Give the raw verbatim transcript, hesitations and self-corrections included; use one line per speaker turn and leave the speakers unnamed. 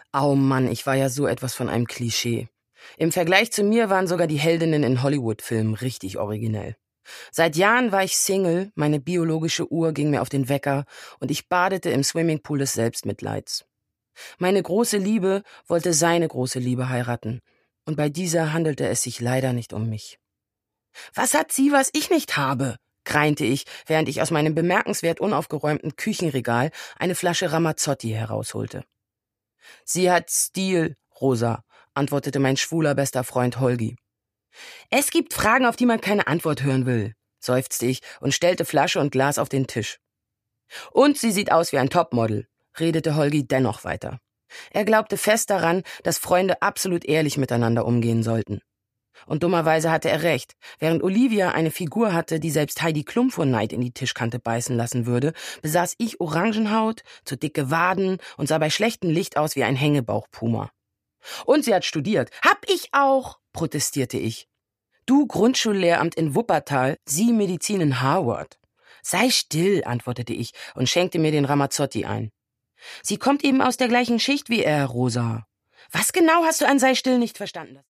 Au Mann, ich war ja so etwas von einem Klischee. Im Vergleich zu mir waren sogar die Heldinnen in Hollywood-Filmen richtig originell. Seit Jahren war ich Single, meine biologische Uhr ging mir auf den Wecker und ich badete im Swimmingpool des Selbstmitleids. Meine große Liebe wollte seine große Liebe heiraten und bei dieser handelte es sich leider nicht um mich. »Was hat sie, was ich nicht habe?« greinte ich, während ich aus meinem bemerkenswert unaufgeräumten Küchenregal eine Flasche Ramazzotti herausholte. »Sie hat Stil, Rosa«, antwortete mein schwuler bester Freund Holgi. »Es gibt Fragen, auf die man keine Antwort hören will«, seufzte ich und stellte Flasche und Glas auf den Tisch. »Und sie sieht aus wie ein Topmodel«, redete Holgi dennoch weiter. Er glaubte fest daran, dass Freunde absolut ehrlich miteinander umgehen sollten. Und dummerweise hatte er recht. Während Olivia eine Figur hatte, die selbst Heidi Klum vor Neid in die Tischkante beißen lassen würde, besaß ich Orangenhaut, zu dicke Waden und sah bei schlechtem Licht aus wie ein Hängebauchpuma. »Und sie hat studiert.« »Hab ich auch«, protestierte ich. »Du Grundschullehramt in Wuppertal, sie Medizin in Harvard.« »Sei still«, antwortete ich und schenkte mir den Ramazzotti ein. »Sie kommt eben aus der gleichen Schicht wie er, Rosa.« »Was genau hast du an sei still nicht verstanden?«